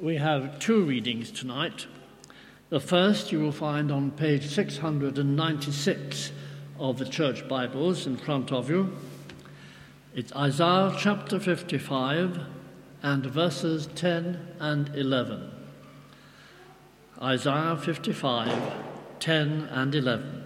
We have two readings tonight. The first you will find on page 696 of the Church Bibles in front of you. It's Isaiah chapter 55 and verses 10 and 11. Isaiah 55, 10 and 11.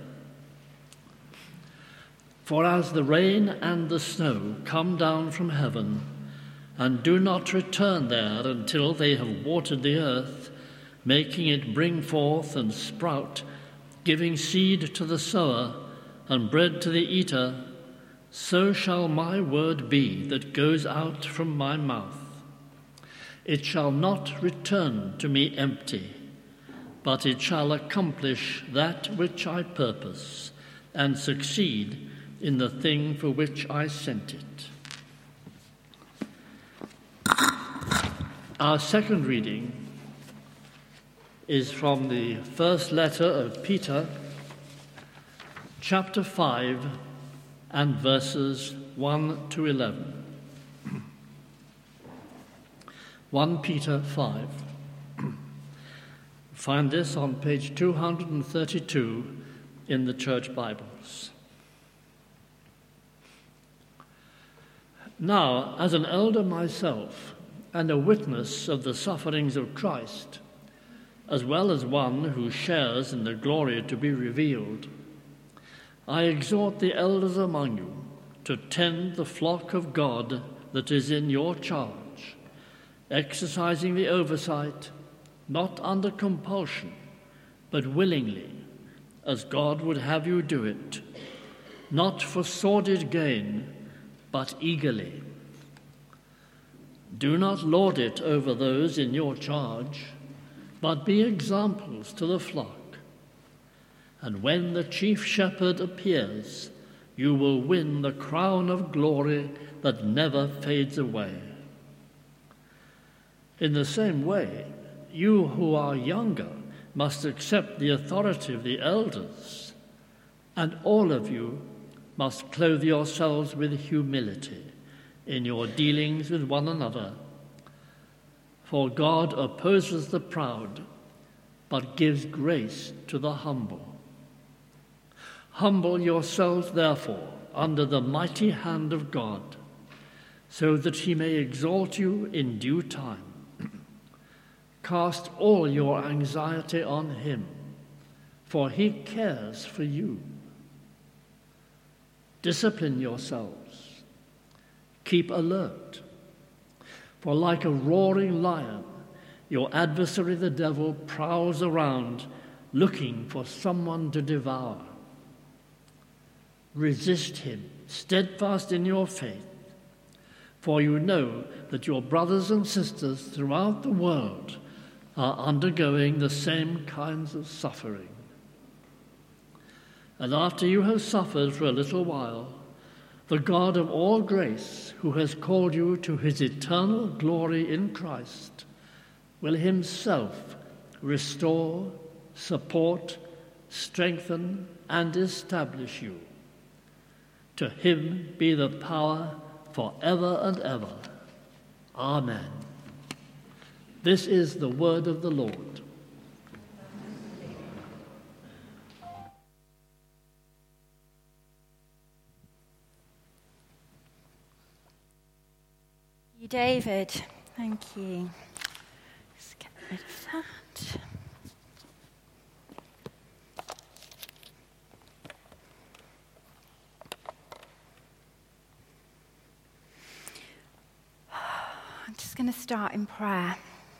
For as the rain and the snow come down from heaven, and do not return there until they have watered the earth, making it bring forth and sprout, giving seed to the sower and bread to the eater, so shall my word be that goes out from my mouth. It shall not return to me empty, but it shall accomplish that which I purpose, and succeed in the thing for which I sent it. Our second reading is from the first letter of Peter, chapter 5, and verses 1 to 11. 1 Peter 5. Find this on page 232 in the Church Bibles. Now, as an elder myself, and a witness of the sufferings of Christ, as well as one who shares in the glory to be revealed, I exhort the elders among you to tend the flock of God that is in your charge, exercising the oversight, not under compulsion, but willingly, as God would have you do it, not for sordid gain, but eagerly. Do not lord it over those in your charge, but be examples to the flock. And when the chief shepherd appears, you will win the crown of glory that never fades away. In the same way, you who are younger must accept the authority of the elders, and all of you must clothe yourselves with humility in your dealings with one another. For God opposes the proud, but gives grace to the humble. Humble yourselves, therefore, under the mighty hand of God, so that he may exalt you in due time. Cast all your anxiety on him, for he cares for you. Discipline yourselves. Keep alert, for like a roaring lion, your adversary the devil prowls around, looking for someone to devour. Resist him, steadfast in your faith, for you know that your brothers and sisters throughout the world are undergoing the same kinds of suffering. And after you have suffered for a little while, the God of all grace, who has called you to his eternal glory in Christ, will himself restore, support, strengthen, and establish you. To him be the power forever and ever. Amen. This is the word of the Lord. David, thank you. Let's get rid of that. I'm just going to start in prayer.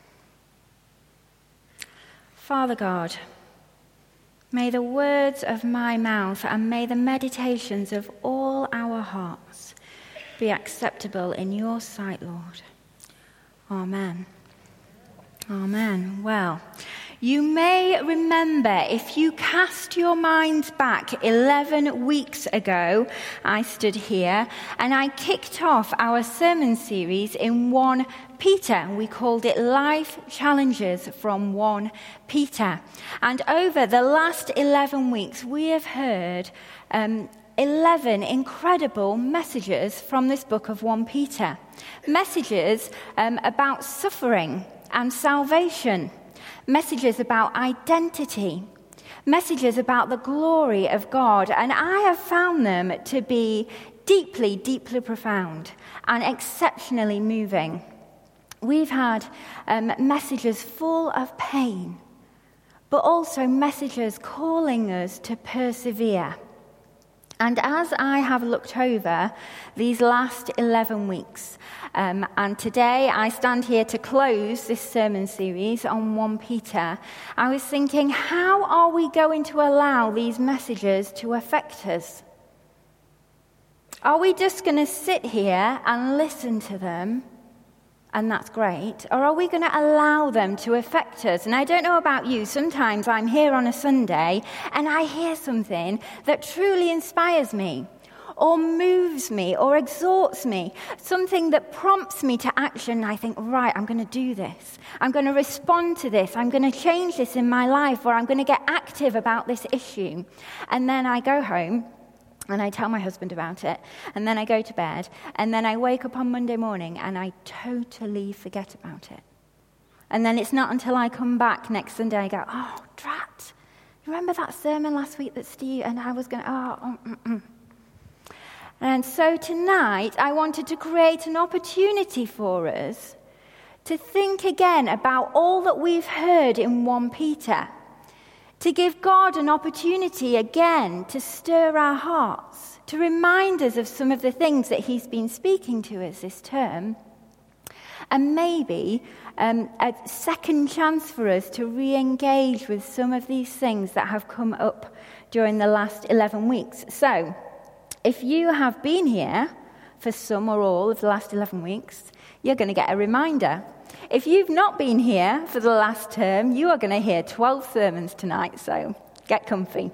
Father God, may the words of my mouth and may the meditations of all our hearts be acceptable in your sight, Lord. Amen. Amen. Well, you may remember, if you cast your minds back 11 weeks ago, I stood here and I kicked off our sermon series in 1 Peter. We called it Life Challenges from 1 Peter. And over the last 11 weeks, we have heard 11 incredible messages from this book of 1 Peter. Messages about suffering, and salvation, messages about identity, messages about the glory of God, and I have found them to be deeply, deeply profound and exceptionally moving. We've had messages full of pain, but also messages calling us to persevere. And as I have looked over these last 11 weeks, and today I stand here to close this sermon series on 1 Peter, I was thinking, how are we going to allow these messages to affect us? Are we just going to sit here and listen to them, and that's great, or are we going to allow them to affect us? And I don't know about you, sometimes I'm here on a Sunday and I hear something that truly inspires me, or moves me, or exhorts me, something that prompts me to action. I think, right, I'm going to do this. I'm going to respond to this. I'm going to change this in my life, or I'm going to get active about this issue. And then I go home and I tell my husband about it, and then I go to bed, and then I wake up on Monday morning and I totally forget about it. And then it's not until I come back next Sunday I go, oh, drat, you remember that sermon last week that Steve, and I was going, And so tonight I wanted to create an opportunity for us to think again about all that we've heard in 1 Peter, to give God an opportunity again to stir our hearts, to remind us of some of the things that he's been speaking to us this term, and maybe a second chance for us to re-engage with some of these things that have come up during the last 11 weeks. So, if you have been here for some or all of the last 11 weeks, you're going to get a reminder. If you've not been here for the last term, you are going to hear 12 sermons tonight, so get comfy.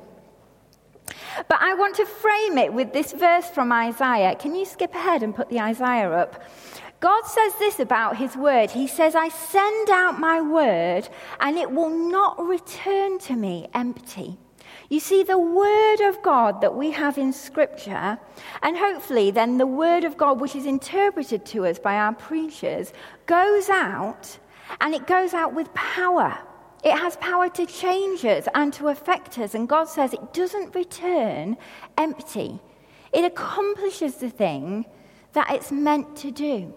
But I want to frame it with this verse from Isaiah. Can you skip ahead and put the Isaiah up? God says this about his word. He says, I send out my word, and it will not return to me empty. You see, the word of God that we have in Scripture, and hopefully then the word of God which is interpreted to us by our preachers, goes out, and it goes out with power. It has power to change us and to affect us. And God says it doesn't return empty. It accomplishes the thing that it's meant to do.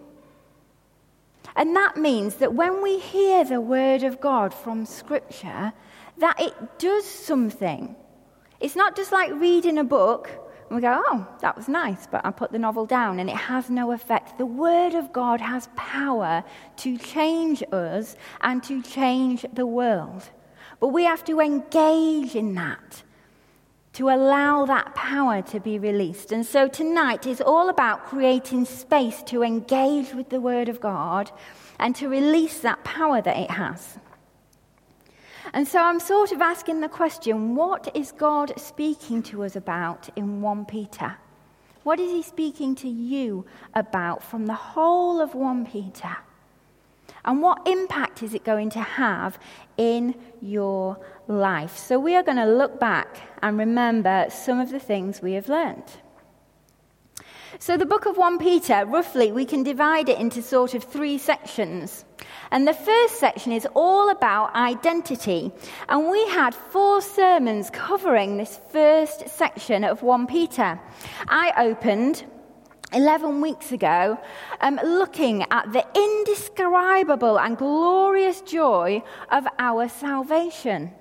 And that means that when we hear the word of God from Scripture, that it does something. It's not just like reading a book and we go, oh, that was nice, but I put the novel down and it has no effect. The word of God has power to change us and to change the world. But we have to engage in that, to allow that power to be released. And so tonight is all about creating space to engage with the word of God and to release that power that it has. And so I'm sort of asking the question, what is God speaking to us about in 1 Peter? What is he speaking to you about from the whole of 1 Peter? And what impact is it going to have in your life? So we are going to look back and remember some of the things we have learned. So the book of 1 Peter, roughly, we can divide it into sort of 3 sections. And the first section is all about identity. And we had 4 sermons covering this first section of 1 Peter. I opened 11 weeks ago looking at the indescribable and glorious joy of our salvation.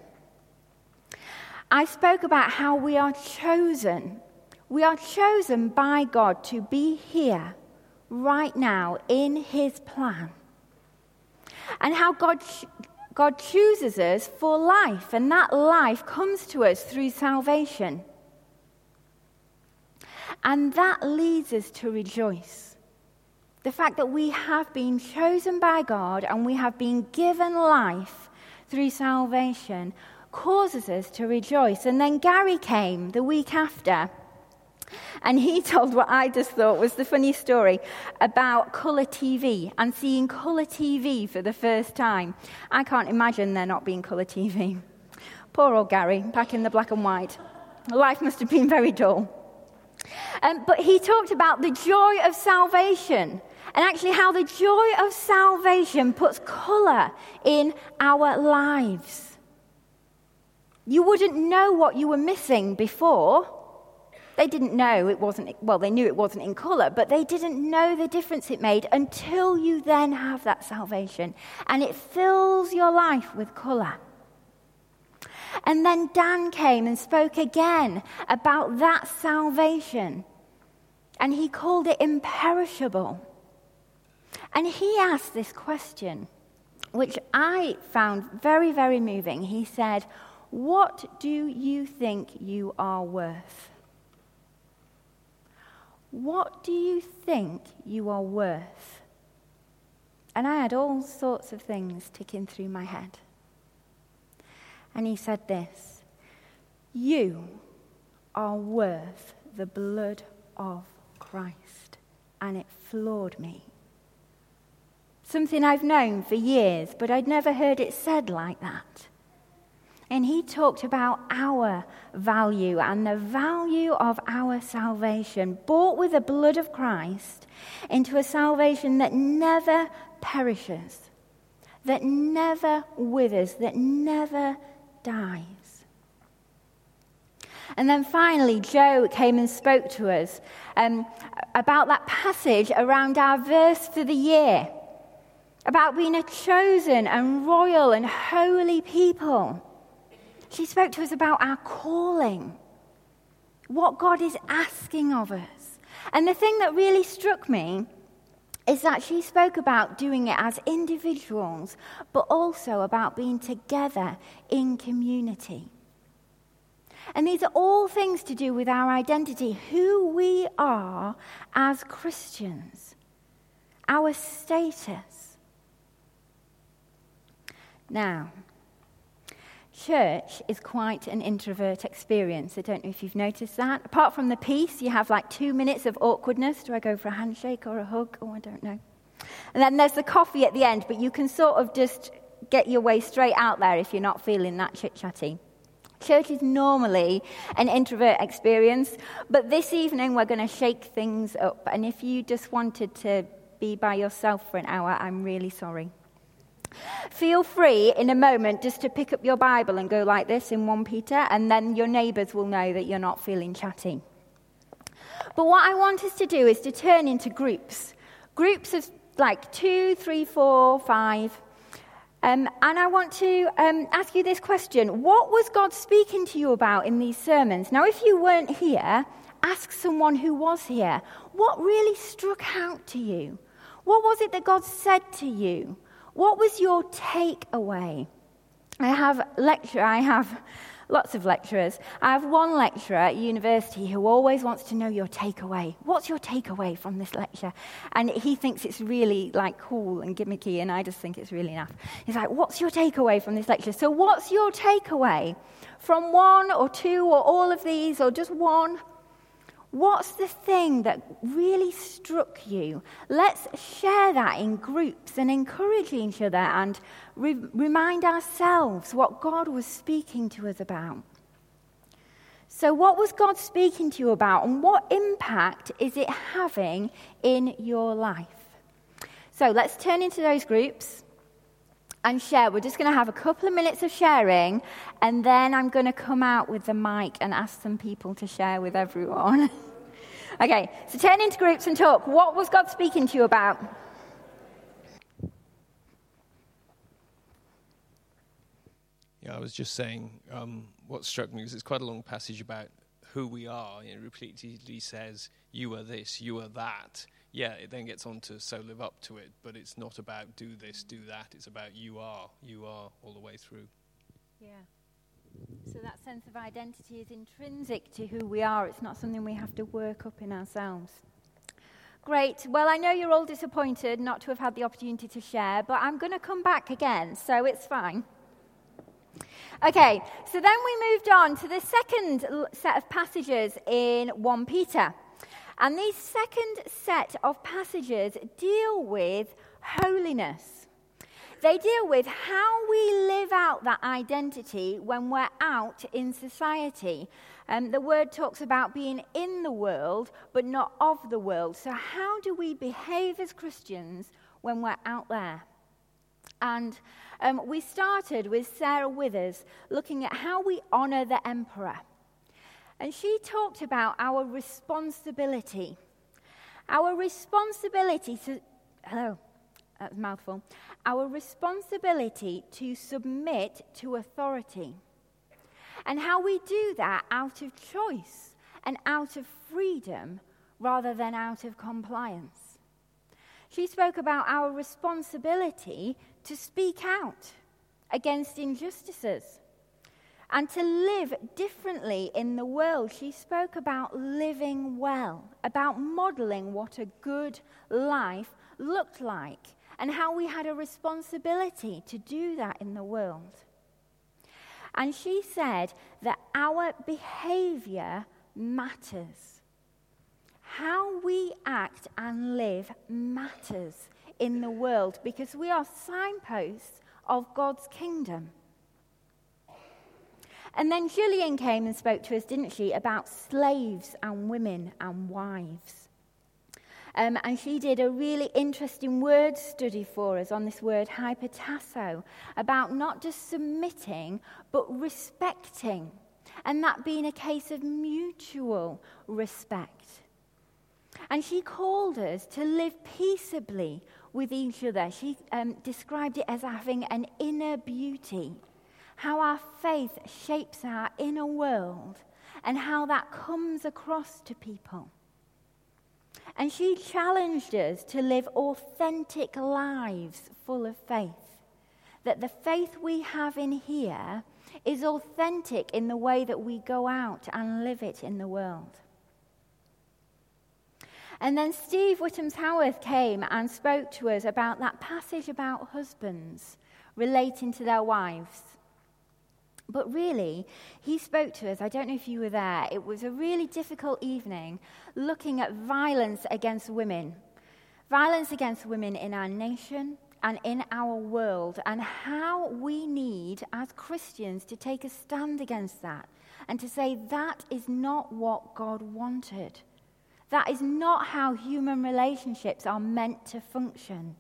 I spoke about how we are chosen. We are chosen by God to be here right now in his plan. And how God chooses us for life, and that life comes to us through salvation. And that leads us to rejoice. The fact that we have been chosen by God and we have been given life through salvation causes us to rejoice. And then Gary came the week after, and he told what I just thought was the funny story about colour TV and seeing colour TV for the first time. I can't imagine there not being colour TV. Poor old Gary, back in the black and white. Life must have been very dull. But he talked about the joy of salvation and actually how the joy of salvation puts colour in our lives. You wouldn't know what you were missing before. They didn't know it wasn't, well, they knew it wasn't in colour, but they didn't know the difference it made until you then have that salvation. And it fills your life with colour. And then Dan came and spoke again about that salvation. And he called it imperishable. And he asked this question, which I found very, very moving. He said, "What do you think you are worth?" What do you think you are worth? And I had all sorts of things ticking through my head. And he said this, "You are worth the blood of Christ." And it floored me. Something I've known for years, but I'd never heard it said like that. And he talked about our value and the value of our salvation, bought with the blood of Christ into a salvation that never perishes, that never withers, that never dies. And then finally, Joe came and spoke to us about that passage around our verse for the year, about being a chosen and royal and holy people. She spoke to us about our calling, what God is asking of us. And the thing that really struck me is that she spoke about doing it as individuals, but also about being together in community. And these are all things to do with our identity, who we are as Christians, our status. Now, church is quite an introvert experience. I don't know if you've noticed that. Apart from the peace, you have like 2 minutes of awkwardness. Do I go for a handshake or a hug? Oh, I don't know. And then there's the coffee at the end, but you can sort of just get your way straight out there if you're not feeling that chit-chatty. Church is normally an introvert experience, but this evening we're going to shake things up. And if you just wanted to be by yourself for an hour, I'm really sorry. Feel free in a moment just to pick up your Bible and go like this in 1 Peter, and then your neighbours will know that you're not feeling chatty. But what I want us to do is to turn into groups of like 2, 3, 4, 5. And I want to ask you this question. What was God speaking to you about in these sermons? Now, if you weren't here, ask someone who was here. What really struck out to you? What was it that God said to you? What was your takeaway? I have lots of lecturers. I have one lecturer at university who always wants to know your takeaway. What's your takeaway from this lecture? And he thinks it's really like cool and gimmicky, and I just think it's really naff. He's like, what's your takeaway from this lecture? So what's your takeaway from 1 or 2 or all of these or just one? What's the thing that really struck you? Let's share that in groups and encourage each other and remind ourselves what God was speaking to us about. So what was God speaking to you about, and what impact is it having in your life? So let's turn into those groups and share. We're just going to have a couple of minutes of sharing, and then I'm going to come out with the mic and ask some people to share with everyone. Okay, so turn into groups and talk. What was God speaking to you about? Yeah, I was just saying what struck me was it's quite a long passage about who we are. It repeatedly says, you are this, you are that. Yeah, it then gets on to so live up to it, but it's not about do this, do that. It's about you are all the way through. Yeah. So that sense of identity is intrinsic to who we are. It's not something we have to work up in ourselves. Great. Well, I know you're all disappointed not to have had the opportunity to share, but I'm going to come back again, so it's fine. Okay, so then we moved on to the second set of passages in 1 Peter. And these second set of passages deal with holiness. They deal with how we live out that identity when we're out in society. The word talks about being in the world, but not of the world. So how do we behave as Christians when we're out there? And we started with Sarah Withers looking at how we honour the emperor. And she talked about our responsibility. Our responsibility to... Hello, that's a mouthful. Our responsibility to submit to authority. And how we do that out of choice and out of freedom rather than out of compliance. She spoke about our responsibility to speak out against injustices and to live differently in the world. She spoke about living well, about modelling what a good life looked like, and how we had a responsibility to do that in the world. And she said that our behaviour matters. How we act and live matters in the world because we are signposts of God's kingdom. And then Gillian came and spoke to us, didn't she, about slaves and women and wives. And she did a really interesting word study for us on this word hypotasso, about not just submitting, but respecting, and that being a case of mutual respect. And she called us to live peaceably with each other. She described it as having an inner beauty, how our faith shapes our inner world, and how that comes across to people. And she challenged us to live authentic lives full of faith. That the faith we have in here is authentic in the way that we go out and live it in the world. And then Steve Whittam-Howarth came and spoke to us about that passage about husbands relating to their wives. But really, he spoke to us, I don't know if you were there, it was a really difficult evening looking at violence against women. Violence against women in our nation and in our world, and how we need, as Christians, to take a stand against that and to say that is not what God wanted. That is not how human relationships are meant to function.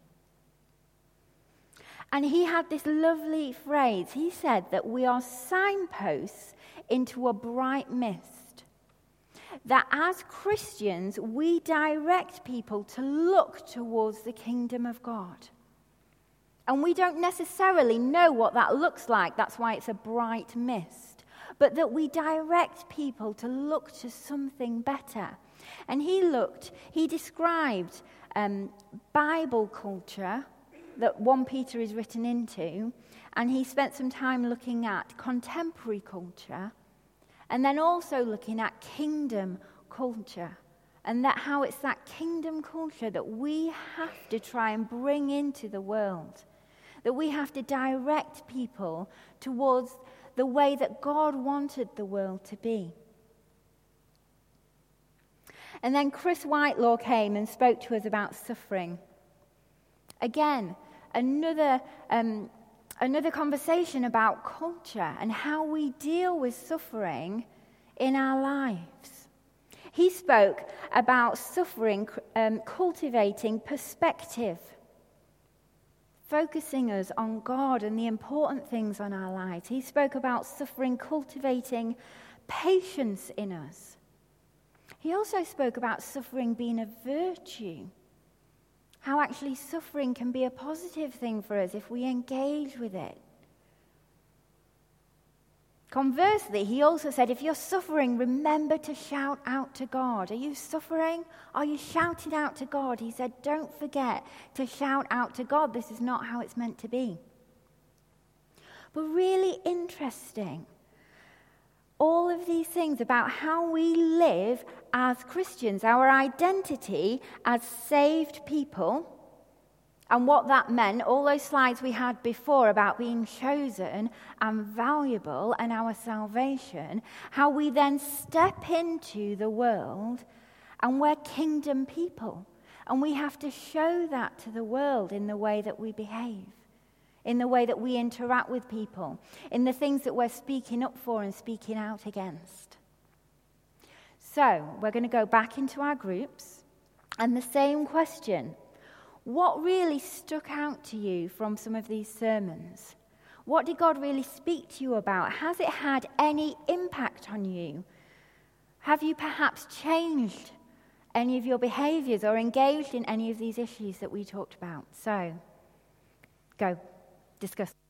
And he had this lovely phrase. He said that we are signposts into a bright mist. That as Christians, we direct people to look towards the kingdom of God. And we don't necessarily know what that looks like. That's why it's a bright mist. But that we direct people to look to something better. And he described Bible culture that 1 Peter is written into, and he spent some time looking at contemporary culture, and then also looking at kingdom culture, and that how it's that kingdom culture that we have to try and bring into the world, that we have to direct people towards the way that God wanted the world to be. And then Chris Whitelaw came and spoke to us about suffering. Again, another conversation about culture and how we deal with suffering in our lives. He spoke about suffering, cultivating perspective, focusing us on God and the important things on our lives. He spoke about suffering, cultivating patience in us. He also spoke about suffering being a virtue. How actually suffering can be a positive thing for us if we engage with it. Conversely, he also said, if you're suffering, remember to shout out to God. Are you suffering? Are you shouting out to God? He said, don't forget to shout out to God. This is not how it's meant to be. But really interesting. All of these things about how we live as Christians, our identity as saved people, and what that meant, all those slides we had before about being chosen and valuable and our salvation, how we then step into the world and we're kingdom people. And we have to show that to the world in the way that we behave. in the way that we interact with people, in the things that we're speaking up for and speaking out against. So, we're going to go back into our groups, and the same question: what really stuck out to you from some of these sermons? What did God really speak to you about? Has it had any impact on you? Have you perhaps changed any of your behaviors or engaged in any of these issues that we talked about? So, go, discuss.